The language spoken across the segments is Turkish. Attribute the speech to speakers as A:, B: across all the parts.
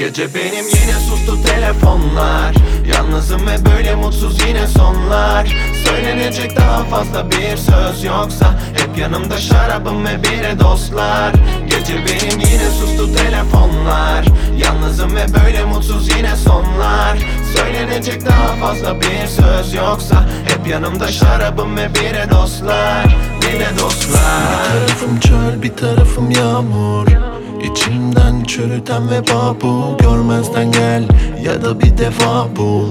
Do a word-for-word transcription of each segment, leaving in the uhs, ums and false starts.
A: Gece benim yine sustu telefonlar. Yalnızım ve böyle mutsuz yine sonlar. Söylenecek daha fazla bir söz yoksa hep yanımda şarabım ve biri dostlar. Gece benim yine sustu telefonlar. Yalnızım ve böyle mutsuz yine sonlar. Söylenecek daha fazla bir söz yoksa hep yanımda şarabım ve biri dostlar. Biri dostlar.
B: Bir tarafım çöl, bir tarafım yağmur. İçimden çürüten veba bu. Görmezden gel ya da bir defa bul.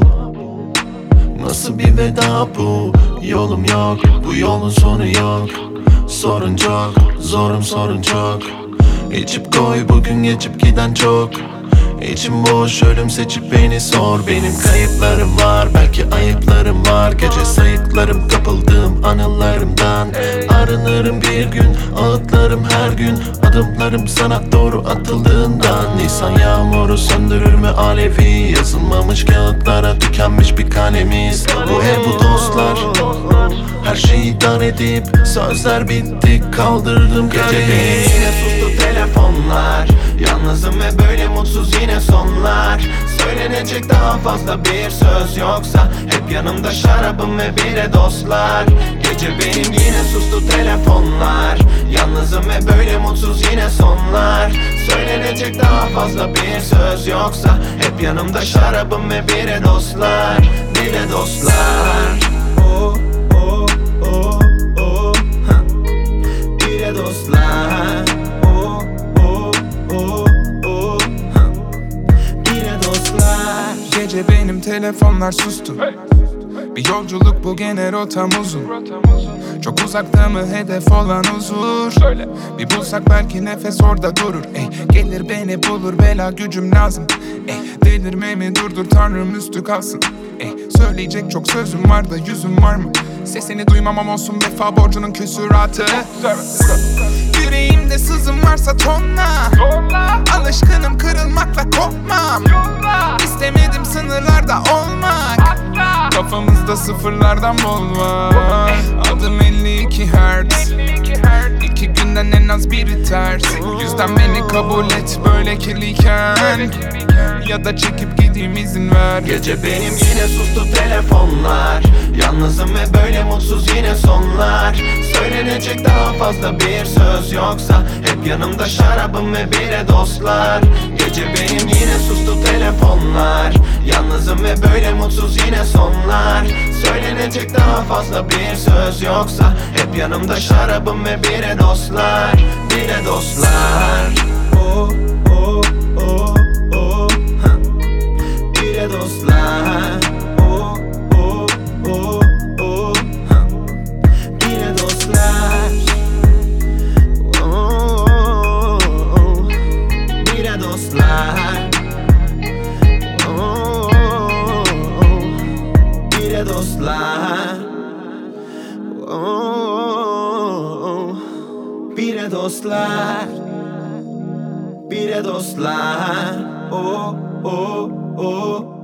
B: Nasıl bir veda bu? Yolum yok, bu yolun sonu yok. Sorun çok, zorum sorun çok. İçip koy, bugün geçip giden çok. İçim boş, ölüm seçip beni sor. Benim kayıplarım var, belki ayıplarım var. Gece sayıklarım, kapıldığım anılarımdan. Arınırım bir gün, ağıtlarım her gün. Adımlarım sana doğru atıldığından. Nisan yağmuru söndürür mü alevi? Yazılmamış kağıtlara tükenmiş bir kalemiz. Bu ev, bu dostlar, her şeyi dar edip sözler bitti, kaldırdım
A: Gece
B: kaleyi.
A: benim yine sustu telefonlar. Yalnızım ve böyle mutsuz yine sonlar. Söylenecek daha fazla bir söz yoksa hep yanımda şarabım ve biri dostlar. Gece benim yine sustu telefonlar. Yalnızım ve böyle mutsuz yine sonlar. Söylenecek daha fazla bir söz yoksa hep yanımda şarabım ve biri dostlar. Biri dostlar. Oh, oh, oh, oh. Ha. Biri dostlar. Oh, oh, oh, oh. Ha. Biri dostlar.
C: Gece benim telefonlar sustu. Bir yolculuk bu gene rotam uzun. Çok uzakta mı hedef olan huzur? Bir bulsak belki nefes orada durur. Ey, gelir beni bulur, bela gücüm lazım. Ey, delirmemi durdur, tanrım üstü kalsın. Ey, söyleyecek çok sözüm var da yüzüm var mı? Sesini duymamam olsun vefa borcunun küsuratı. Yüreğimde sızım varsa tonla. Alışkınım kırılmakla kopmam. İstemedim sınırlarda olmak. Kafamızda sıfırlardan bol var. Adım elli iki hertz. İki günden en az biri ters. Bu yüzden beni kabul et böyle kirliyken. Ya da çekip gideyim, izin ver.
A: Gece benim yine sustu telefonlar. Yalnızım ve böyle mutsuz yine sonlar. Söylenecek daha fazla bir söz yoksa hep yanımda şarabım ve biri dostlar. Gece benim yine sustu telefonlar. Yalnızım ve böyle mutsuz yine sonlar. Söylenecek daha fazla bir söz yoksa hep yanımda şarabım ve biri dostlar. Biri dostlar. Oh, oh, oh, oh. Ha. Biri dostlar. Oh, oh, oh, oh. Ha. Biri dostlar. Oh, oh, oh. Biri dostlar. Oh, oh, oh. Biri dostlar. Oh, oh. Biri dostlar. Biri dostlar. Oh, oh, oh.